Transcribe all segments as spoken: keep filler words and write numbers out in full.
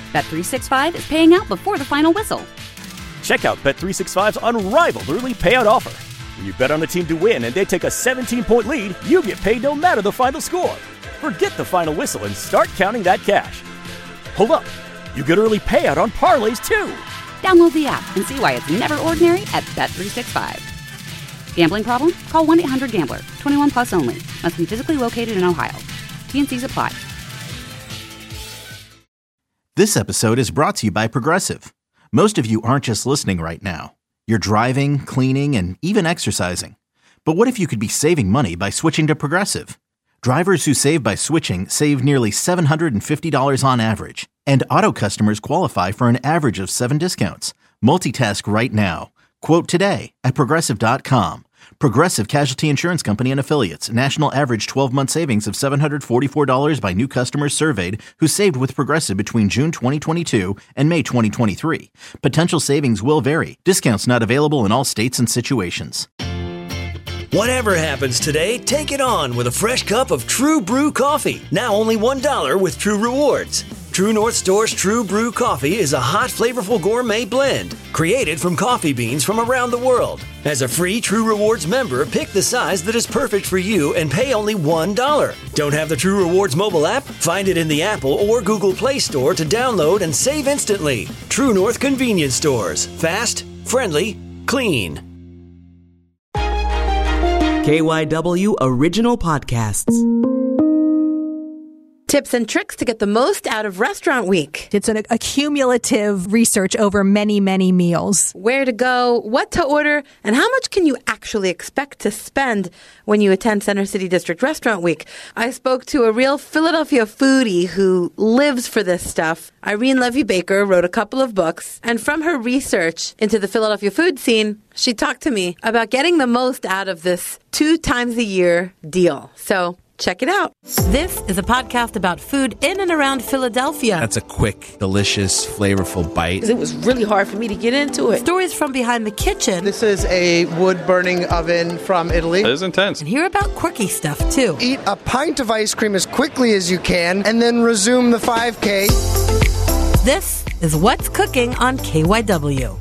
Bet three sixty-five is paying out before the final whistle. Check out Bet three sixty-five's unrivaled early payout offer. When you bet on a team to win and they take a seventeen-point lead, you get paid no matter the final score. Forget the final whistle and start counting that cash. Hold up. You get early payout on parlays, too. Download the app and see why it's never ordinary at Bet three sixty-five. Gambling problem? Call one eight hundred gambler. twenty-one plus only. Must be physically located in Ohio. T and C's apply. This episode is brought to you by Progressive. Most of you aren't just listening right now. You're driving, cleaning, and even exercising. But what if you could be saving money by switching to Progressive? Drivers who save by switching save nearly seven hundred fifty dollars on average. And auto customers qualify for an average of seven discounts. Multitask right now. Quote today at Progressive dot com. Progressive Casualty Insurance Company and Affiliates. National average twelve-month savings of seven hundred forty-four dollars by new customers surveyed who saved with Progressive between June twenty twenty-two and May twenty twenty-three. Potential savings will vary. Discounts not available in all states and situations. Whatever happens today, take it on with a fresh cup of True Brew coffee. Now only one dollar with True Rewards. True North Store's True Brew coffee is a hot, flavorful gourmet blend created from coffee beans from around the world. As a free True Rewards member, pick the size that is perfect for you and pay only one dollar. Don't have the True Rewards mobile app? Find it in the Apple or Google Play Store to download and save instantly. True North Convenience Stores. Fast, friendly, clean. K Y W Original Podcasts. Tips and tricks to get the most out of Restaurant Week. It's an, a cumulative research over many, many meals. Where to go, what to order, and how much can you actually expect to spend when you attend Center City District Restaurant Week. I spoke to a real Philadelphia foodie who lives for this stuff. Irene Levy Baker wrote a couple of books, and from her research into the Philadelphia food scene, she talked to me about getting the most out of this two times a year deal. So check it out. This is a podcast about food in and around Philadelphia. That's a quick, delicious, flavorful bite. It was really hard for me to get into it. Stories from behind the kitchen. This is a wood-burning oven from Italy. It is intense. And hear about quirky stuff, too. Eat a pint of ice cream as quickly as you can, and then resume the five K. This is What's Cooking on K Y W.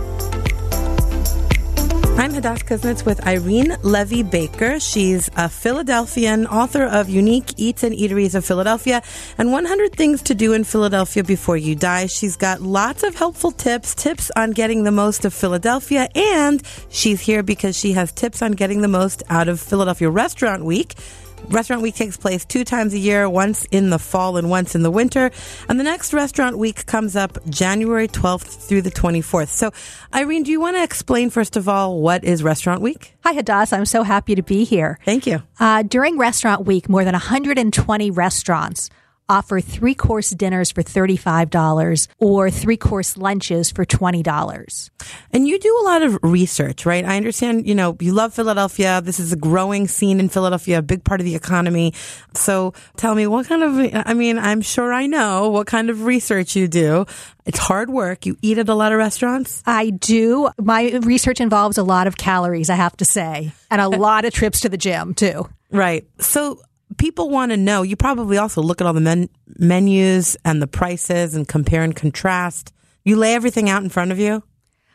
I'm Hadass Kuznets with Irene Levy Baker. She's a Philadelphian, author of Unique Eats and Eateries of Philadelphia and one hundred Things to Do in Philadelphia Before You Die. She's got lots of helpful tips, tips on getting the most of Philadelphia, and she's here because she has tips on getting the most out of Philadelphia Restaurant Week. Restaurant Week takes place two times a year, once in the fall and once in the winter. And the next Restaurant Week comes up January twelfth through the twenty-fourth. So, Irene, do you want to explain, first of all, what is Restaurant Week? Hi, Hadass. I'm so happy to be here. Thank you. Uh, during Restaurant Week, more than one hundred twenty restaurants offer three-course dinners for thirty-five dollars or three-course lunches for twenty dollars. And you do a lot of research, right? I understand, you know, you love Philadelphia. This is a growing scene in Philadelphia, a big part of the economy. So tell me, what kind of, I mean, I'm sure I know what kind of research you do. It's hard work. You eat at a lot of restaurants? I do. My research involves a lot of calories, I have to say, and a lot of trips to the gym, too. Right. So people want to know, you probably also look at all the men- menus and the prices and compare and contrast. You lay everything out in front of you?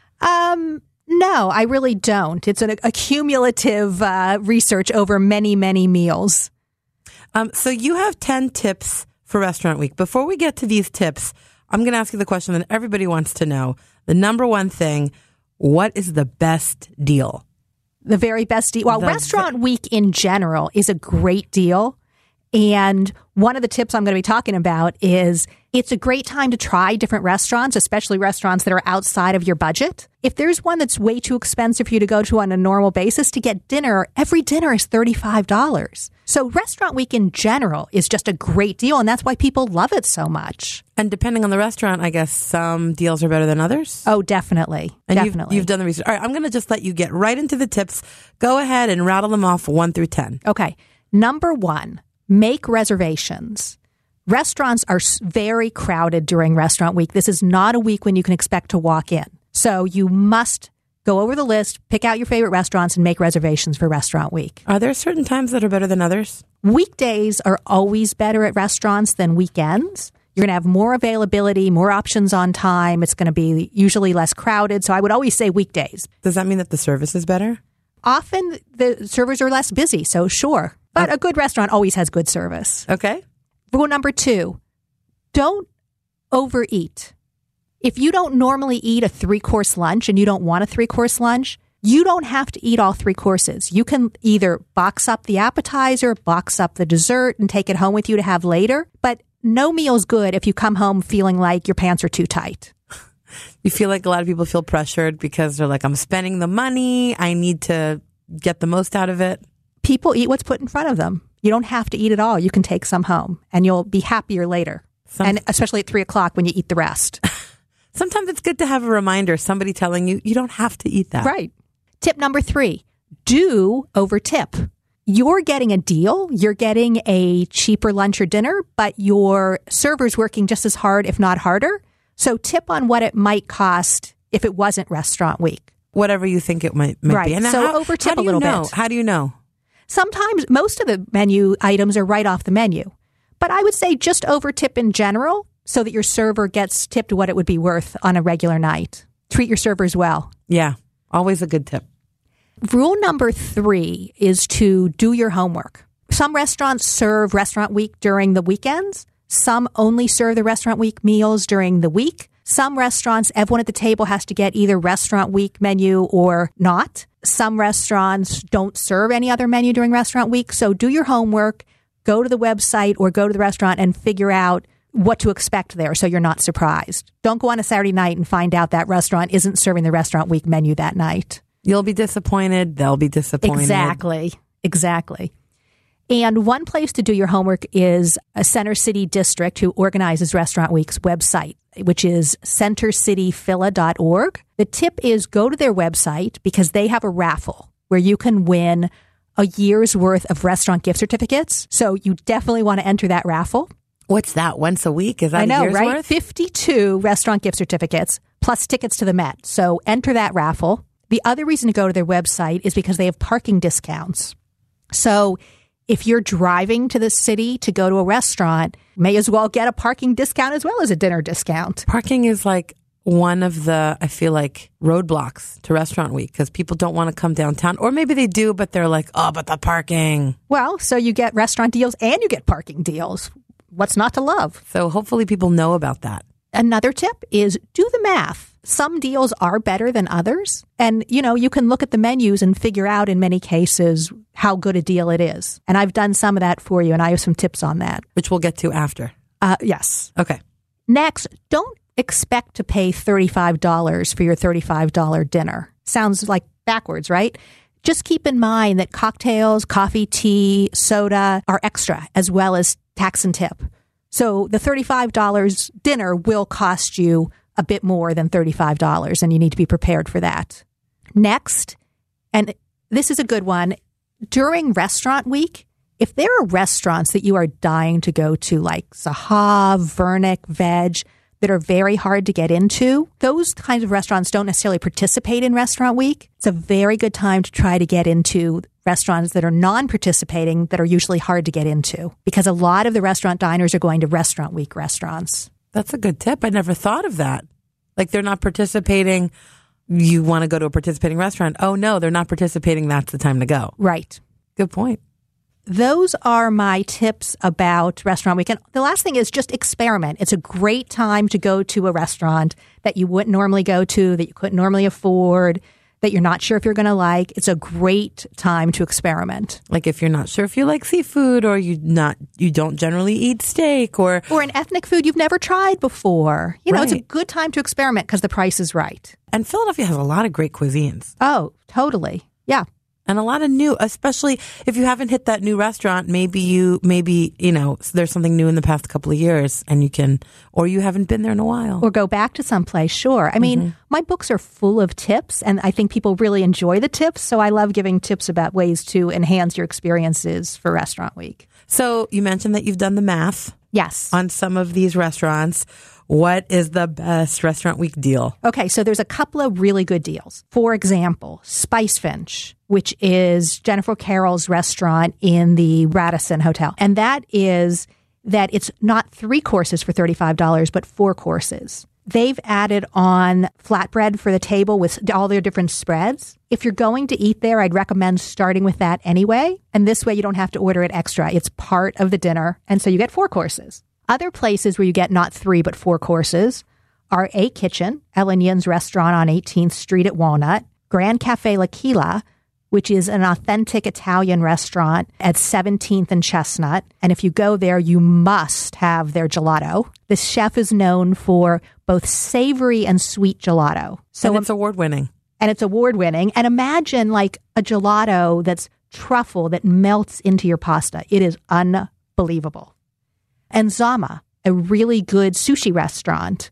Um, no, I really don't. It's an, a cumulative uh, research over many, many meals. Um, so you have ten tips for Restaurant Week. Before we get to these tips, I'm going to ask you the question that everybody wants to know. The number one thing, what is the best deal? The very best deal. Well, the Restaurant ve- Week in general is a great deal. And one of the tips I'm going to be talking about is it's a great time to try different restaurants, especially restaurants that are outside of your budget. If there's one that's way too expensive for you to go to on a normal basis, to get dinner, every dinner is thirty-five dollars. So Restaurant Week in general is just a great deal, and that's why people love it so much. And depending on the restaurant, I guess some deals are better than others? Oh, definitely. And definitely. You've, you've done the research. All right, I'm going to just let you get right into the tips. Go ahead and rattle them off one through ten. Okay. Number one, make reservations. Restaurants are very crowded during Restaurant Week. This is not a week when you can expect to walk in. So you must go over the list, pick out your favorite restaurants, and make reservations for Restaurant Week. Are there certain times that are better than others? Weekdays are always better at restaurants than weekends. You're going to have more availability, more options on time. It's going to be usually less crowded. So I would always say weekdays. Does that mean that the service is better? Often the servers are less busy, so sure. But Oh. a good restaurant always has good service. Okay. Rule number two, don't overeat. If you don't normally eat a three-course lunch and you don't want a three-course lunch, you don't have to eat all three courses. You can either box up the appetizer, box up the dessert, and take it home with you to have later. But no meal's good if you come home feeling like your pants are too tight. You feel like a lot of people feel pressured because they're like, I'm spending the money. I need to get the most out of it. People eat what's put in front of them. You don't have to eat it all. You can take some home and you'll be happier later. Some- and especially at three o'clock when you eat the rest. Sometimes it's good to have a reminder, somebody telling you, you don't have to eat that. Right. Tip number three, do over tip. You're getting a deal. You're getting a cheaper lunch or dinner, but your server's working just as hard, if not harder. So tip on what it might cost if it wasn't restaurant week. Whatever you think it might, might Right. be. And So how, over tip how do a little you know? bit. How do you know? Sometimes most of the menu items are right off the menu, but I would say just over tip in general so that your server gets tipped what it would be worth on a regular night. Treat your servers well. Yeah. Always a good tip. Rule number three is to do your homework. Some restaurants serve restaurant week during the weekends. Some only serve the restaurant week meals during the week. Some restaurants, everyone at the table has to get either restaurant week menu or not. Some restaurants don't serve any other menu during restaurant week. So do your homework, go to the website or go to the restaurant and figure out what to expect there so you're not surprised. Don't go on a Saturday night and find out that restaurant isn't serving the restaurant week menu that night. You'll be disappointed. They'll be disappointed. Exactly. Exactly. And one place to do your homework is a Center City District who organizes Restaurant Week's website, which is center city phila dot org. The tip is go to their website because they have a raffle where you can win a year's worth of restaurant gift certificates. So you definitely want to enter that raffle. What's that? Once a week? Is that I know, a year's right? worth? fifty-two restaurant gift certificates plus tickets to the Met. So enter that raffle. The other reason to go to their website is because they have parking discounts. So if you're driving to the city to go to a restaurant, may as well get a parking discount as well as a dinner discount. Parking is like one of the, I feel like, roadblocks to Restaurant Week because people don't want to come downtown. Or maybe they do, but they're like, oh, but the parking. Well, so you get restaurant deals and you get parking deals. What's not to love? So hopefully people know about that. Another tip is do the math. Some deals are better than others. And, you know, you can look at the menus and figure out in many cases how good a deal it is. And I've done some of that for you, and I have some tips on that. Which we'll get to after. Uh, yes. Okay. Next, don't expect to pay thirty-five dollars for your thirty-five dollars dinner. Sounds like backwards, right? Just keep in mind that cocktails, coffee, tea, soda are extra, as well as tax and tip. So the thirty-five dollars dinner will cost you a bit more than thirty-five dollars, and you need to be prepared for that. Next, and this is a good one, during restaurant week, if there are restaurants that you are dying to go to, like Sahav, Vernick, Veg, that are very hard to get into, those kinds of restaurants don't necessarily participate in Restaurant Week. It's a very good time to try to get into restaurants that are non-participating that are usually hard to get into because a lot of the restaurant diners are going to Restaurant Week restaurants. That's a good tip. I never thought of that. Like they're not participating. You want to go to a participating restaurant. Oh, no, they're not participating. That's the time to go. Right. Good point. Those are my tips about Restaurant Week. And the last thing is just experiment. It's a great time to go to a restaurant that you wouldn't normally go to, that you couldn't normally afford, that you're not sure if you're going to like. It's a great time to experiment. Like if you're not sure if you like seafood or you not you don't generally eat steak or or an ethnic food you've never tried before. You know, Right. it's a good time to experiment because the price is right. And Philadelphia has a lot of great cuisines. Oh, totally. Yeah. And a lot of new, especially if you haven't hit that new restaurant, maybe you, maybe, you know, there's something new in the past couple of years and you can, or you haven't been there in a while. Or go back to someplace, sure. I mean, my books are full of tips and I think people really enjoy the tips. So I love giving tips about ways to enhance your experiences for Restaurant Week. So you mentioned that you've done the math Yes. on some of these restaurants. What is the best Restaurant Week deal? Okay, so there's a couple of really good deals. For example, Spice Finch, which is Jennifer Carroll's restaurant in the Radisson Hotel. And that is that it's not three courses for thirty-five dollars, but four courses. They've added on flatbread for the table with all their different spreads. If you're going to eat there, I'd recommend starting with that anyway. And this way you don't have to order it extra. It's part of the dinner. And so you get four courses. Other places where you get not three, but four courses are A Kitchen, Ellen Yin's restaurant on eighteenth Street at Walnut, Grand Cafe L'Aquila, which is an authentic Italian restaurant at seventeenth and Chestnut. And if you go there, you must have their gelato. The chef is known for both savory and sweet gelato. So and it's award-winning. And it's award-winning. And imagine like a gelato that's truffle that melts into your pasta. It is unbelievable. And Zama, a really good sushi restaurant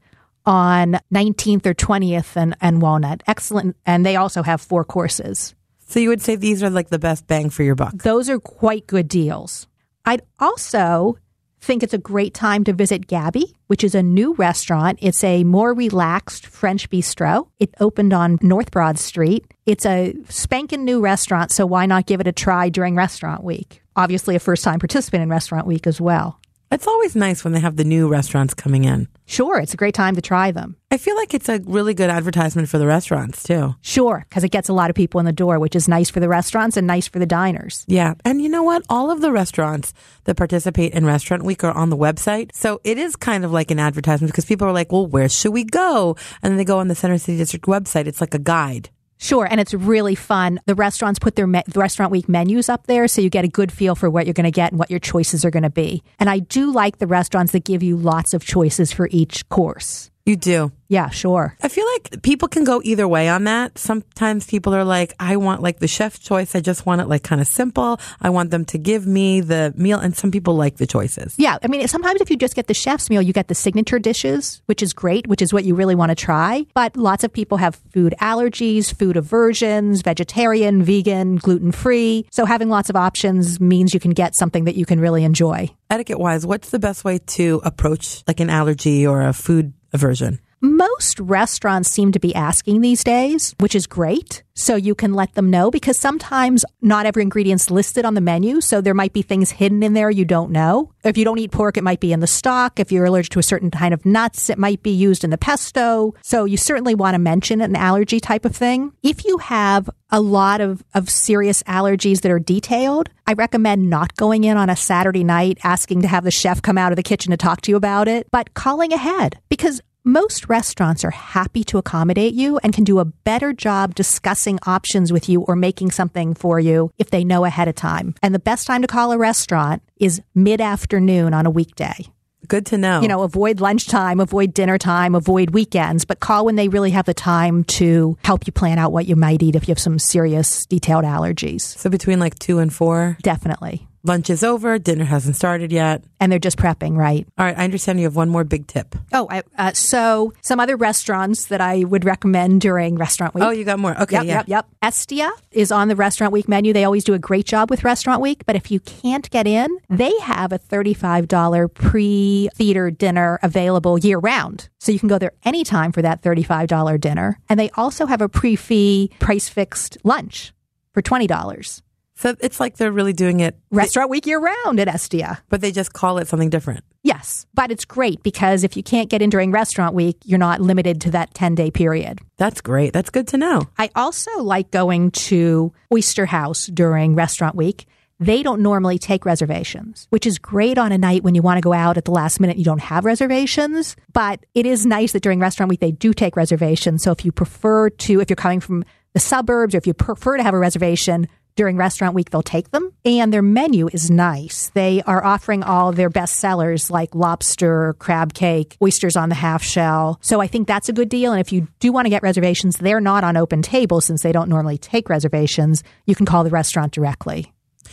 on nineteenth or twentieth and, and Walnut. Excellent. And they also have four courses. So you would say these are like the best bang for your buck? Those are quite good deals. I'd also think it's a great time to visit Gabby, which is a new restaurant. It's a more relaxed French bistro. It opened on North Broad Street. It's a spanking new restaurant, so why not give it a try during Restaurant Week? Obviously a first-time participant in Restaurant Week as well. It's always nice when they have the new restaurants coming in. Sure, it's a great time to try them. I feel like it's a really good advertisement for the restaurants, too. Sure, because it gets a lot of people in the door, which is nice for the restaurants and nice for the diners. Yeah, and you know what? All of the restaurants that participate in Restaurant Week are on the website. So it is kind of like an advertisement because people are like, well, where should we go? And then they go on the Center City District website. It's like a guide. Sure, and it's really fun. The restaurants put their me- the Restaurant Week menus up there, so you get a good feel for what you're going to get and what your choices are going to be. And I do like the restaurants that give you lots of choices for each course. You do? Yeah, sure. I feel like people can go either way on that. Sometimes people are like, I want like the chef's choice. I just want it like kind of simple. I want them to give me the meal. And some people like the choices. Yeah. I mean, sometimes if you just get the chef's meal, you get the signature dishes, which is great, which is what you really want to try. But lots of people have food allergies, food aversions, vegetarian, vegan, gluten-free. So having lots of options means you can get something that you can really enjoy. Etiquette-wise, what's the best way to approach like an allergy or a food aversion? Most restaurants seem to be asking these days, which is great. So you can let them know because sometimes not every ingredient's listed on the menu. So there might be things hidden in there you don't know. If you don't eat pork, it might be in the stock. If you're allergic to a certain kind of nuts, it might be used in the pesto. So you certainly want to mention an allergy type of thing. If you have a lot of, of serious allergies that are detailed, I recommend not going in on a Saturday night asking to have the chef come out of the kitchen to talk to you about it, but calling ahead because most restaurants are happy to accommodate you and can do a better job discussing options with you or making something for you if they know ahead of time. And the best time to call a restaurant is mid-afternoon on a weekday. Good to know. You know, avoid lunchtime, avoid dinner time, avoid weekends, but call when they really have the time to help you plan out what you might eat if you have some serious detailed allergies. So between like two and four? Definitely. Lunch is over. Dinner hasn't started yet. And they're just prepping, right? All right. I understand you have one more big tip. Oh, I, uh, so some other restaurants that I would recommend during Restaurant Week. Oh, you got more. Okay. Yep, yeah. yep, yep. Estia is on the Restaurant Week menu. They always do a great job with Restaurant Week. But if you can't get in, they have a thirty-five dollars pre-theater dinner available year round. So you can go there anytime for that thirty-five dollars dinner. And they also have a pre-fee price-fixed lunch for twenty dollars. So it's like they're really doing it. Restaurant Week year round at Estia. But they just call it something different. Yes. But it's great because if you can't get in during Restaurant Week, you're not limited to that ten-day period. That's great. That's good to know. I also like going to Oyster House during Restaurant Week. They don't normally take reservations, which is great on a night when you want to go out at the last minute. You don't have reservations, but it is nice that during Restaurant Week, they do take reservations. So if you prefer to, if you're coming from the suburbs or if you prefer to have a reservation, during Restaurant Week, they'll take them. And their menu is nice. They are offering all their best sellers like lobster, crab cake, oysters on the half shell. So I think that's a good deal. And if you do want to get reservations, they're not on open table since they don't normally take reservations. You can call the restaurant directly.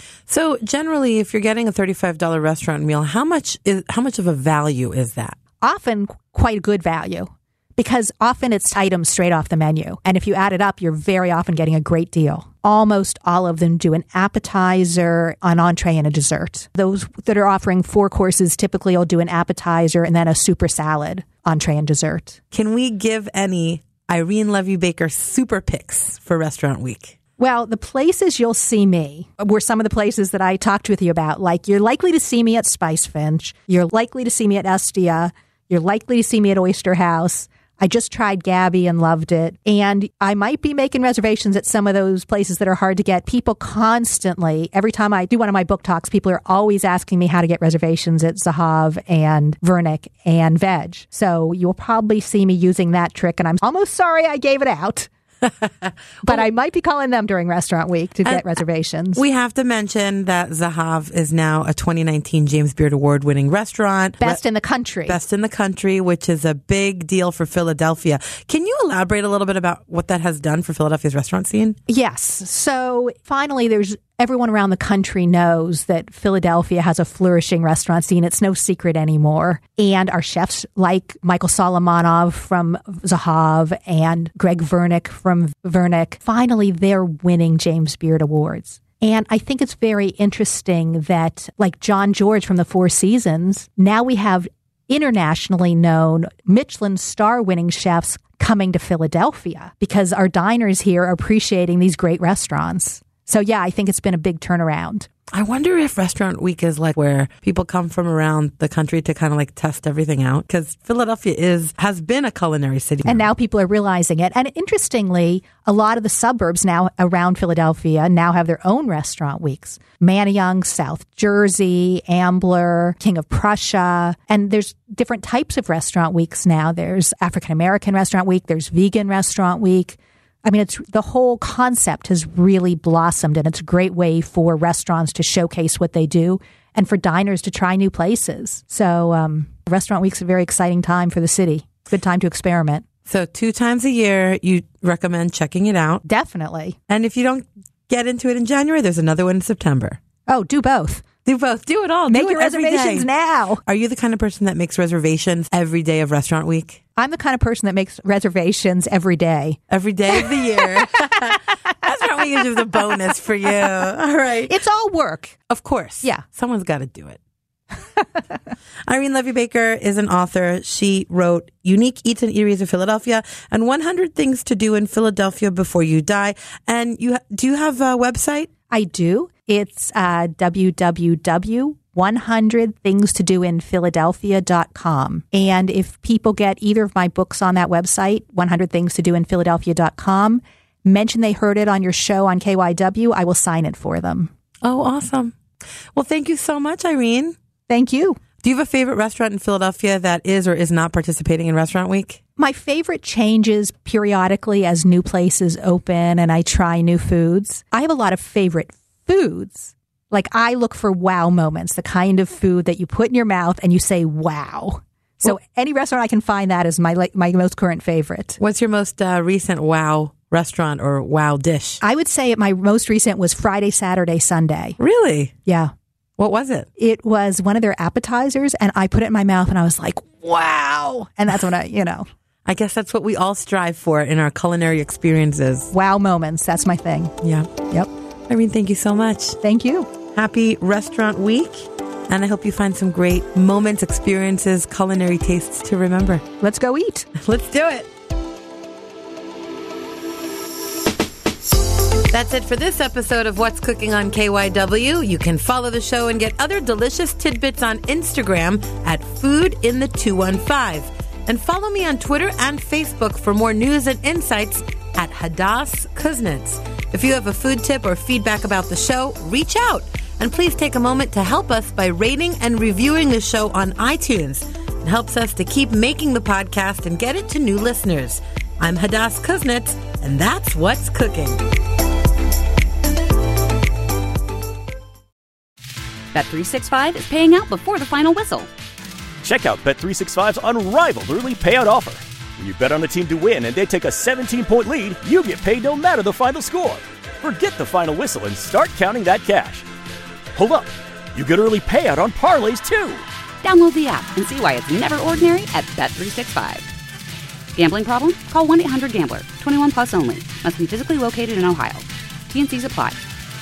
So generally, if you're getting a thirty-five dollars restaurant meal, how much is how much of a value is that? Often quite a good value. Because often it's items straight off the menu. And if you add it up, you're very often getting a great deal. Almost all of them do an appetizer, an entree, and a dessert. Those that are offering four courses typically will do an appetizer and then a super salad, entree, and dessert. Can we give any Irene Levy Baker super picks for Restaurant Week? Well, the places you'll see me were some of the places that I talked with you about. Like, you're likely to see me at Spice Finch. You're likely to see me at Estia. You're likely to see me at Oyster House. I just tried Gabby and loved it. And I might be making reservations at some of those places that are hard to get. People constantly, every time I do one of my book talks, people are always asking me how to get reservations at Zahav and Vernick and Veg. So you'll probably see me using that trick. And I'm almost sorry I gave it out. But well, I might be calling them during restaurant week to get reservations. We have to mention that Zahav is now a twenty nineteen James Beard Award winning restaurant. Best Re- in the country. Best in the country, which is a big deal for Philadelphia. Can you elaborate a little bit about what that has done for Philadelphia's restaurant scene? Yes. So finally, there's everyone around the country knows that Philadelphia has a flourishing restaurant scene. It's no secret anymore. And our chefs like Michael Solomonov from Zahav and Greg Vernick from Vernick, finally they're winning James Beard Awards. And I think it's very interesting that, like John George from the Four Seasons, now we have internationally known Michelin star winning chefs coming to Philadelphia because our diners here are appreciating these great restaurants. So, yeah, I think it's been a big turnaround. I wonder if Restaurant Week is like where people come from around the country to kind of like test everything out, because Philadelphia is has been a culinary city. And now people are realizing it. And interestingly, a lot of the suburbs now around Philadelphia now have their own Restaurant Weeks. Manayunk, South Jersey, Ambler, King of Prussia. And there's different types of Restaurant Weeks now. There's African American Restaurant Week. There's Vegan Restaurant Week. I mean, it's the whole concept has really blossomed, and it's a great way for restaurants to showcase what they do and for diners to try new places. So um, Restaurant Week's a very exciting time for the city. Good time to experiment. So two times a year, you recommend checking it out? Definitely. And if you don't get into it in January, there's another one in September. Oh, do both. Do both. Do it all. Make do your it every reservations day. now. Are you the kind of person that makes reservations every day of Restaurant Week? I'm the kind of person that makes reservations every day. Every day of the year. Restaurant Week is just a bonus for you. All right. It's all work. Of course. Yeah. Someone's got to do it. Irene Levy Baker is an author. She wrote Unique Eats and Eateries of Philadelphia and one hundred Things to Do in Philadelphia Before You Die. And you do you have a website? I do. It's uh, w w w dot one hundred things to do in philadelphia dot com. And if people get either of my books on that website, one hundred things to do in philadelphia dot com, mention they heard it on your show on K Y W, I will sign it for them. Oh, awesome. Well, thank you so much, Irene. Thank you. Do you have a favorite restaurant in Philadelphia that is or is not participating in Restaurant Week? My favorite changes periodically as new places open and I try new foods. I have a lot of favorite foods. Like, I look for wow moments, the kind of food that you put in your mouth and you say, wow. So well, any restaurant I can find that is my like, my most current favorite. What's your most uh, recent wow restaurant or wow dish? I would say my most recent was Friday, Saturday, Sunday. Really? Yeah. What was it? It was one of their appetizers, and I put it in my mouth, and I was like, wow. And that's when I, you know. I guess that's what we all strive for in our culinary experiences. Wow moments. That's my thing. Yeah. Yep. Irene, thank you so much. Thank you. Happy Restaurant Week. And I hope you find some great moments, experiences, culinary tastes to remember. Let's go eat. Let's do it. That's it for this episode of What's Cooking on K Y W. You can follow the show and get other delicious tidbits on Instagram at Food in the two one five. And follow me on Twitter and Facebook for more news and insights at Hadass Kuznets. If you have a food tip or feedback about the show, reach out. And please take a moment to help us by rating and reviewing the show on iTunes. It helps us to keep making the podcast and get it to new listeners. I'm Hadass Kuznets, and that's What's Cooking. Bet three sixty-five is paying out before the final whistle. Check out Bet three sixty-five's unrivaled early payout offer. When you bet on the team to win and they take a seventeen-point lead, you get paid no matter the final score. Forget the final whistle and start counting that cash. Hold up. You get early payout on parlays, too. Download the app and see why it's never ordinary at Bet three sixty-five. Gambling problem? Call one eight hundred gambler. twenty-one plus only. Must be physically located in Ohio. T and C's apply.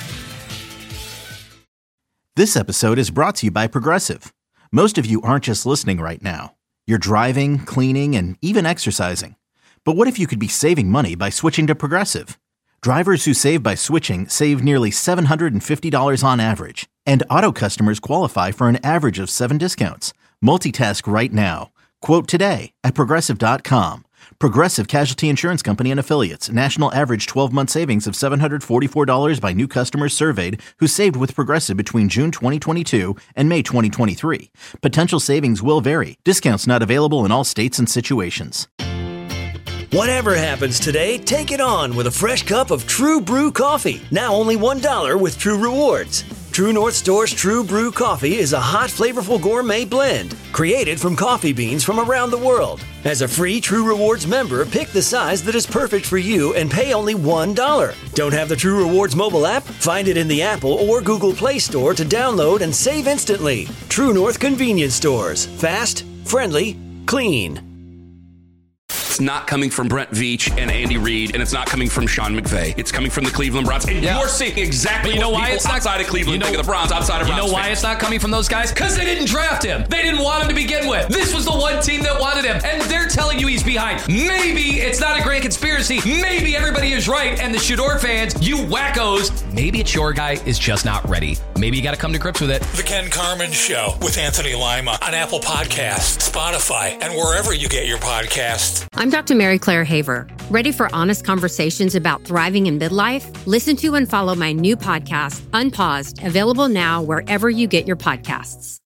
This episode is brought to you by Progressive. Most of you aren't just listening right now. You're driving, cleaning, and even exercising. But what if you could be saving money by switching to Progressive? Drivers who save by switching save nearly seven hundred fifty dollars on average. And Auto customers qualify for an average of seven discounts. Multitask right now. Quote today at Progressive dot com. Progressive Casualty Insurance Company and Affiliates. National average twelve-month savings of seven hundred forty-four dollars by new customers surveyed who saved with Progressive between June twenty twenty-two and May twenty twenty-three. Potential savings will vary. Discounts not available in all states and situations. Whatever happens today, take it on with a fresh cup of True Brew coffee. Now only one dollar with True Rewards. True North Store's True Brew coffee is a hot, flavorful gourmet blend created from coffee beans from around the world. As a free True Rewards member, pick the size that is perfect for you and pay only one dollar. Don't have the True Rewards mobile app? Find it in the Apple or Google Play Store to download and save instantly. True North Convenience Stores. Fast, friendly, clean. It's not coming from Brent Veach and Andy Reid, and it's not coming from Sean McVay. It's coming from the Cleveland Browns. And yeah. you're seeing exactly but you know what why people it's not, outside of Cleveland you know, think of the Browns, outside of You Browns know why fans. It's not coming from those guys? Because they didn't draft him. They didn't want him to begin with. This was the one team that wanted him, and they're telling you he's behind. Maybe it's not a grand conspiracy. Maybe everybody is right, and the Shador fans, you wackos, maybe it's your guy is just not ready. Maybe you got to come to grips with it. The Ken Carman Show with Anthony Lima on Apple Podcasts, Spotify, and wherever you get your podcasts. I'm Doctor Mary Claire Haver. Ready for honest conversations about thriving in midlife? Listen to and follow my new podcast, Unpaused, available now wherever you get your podcasts.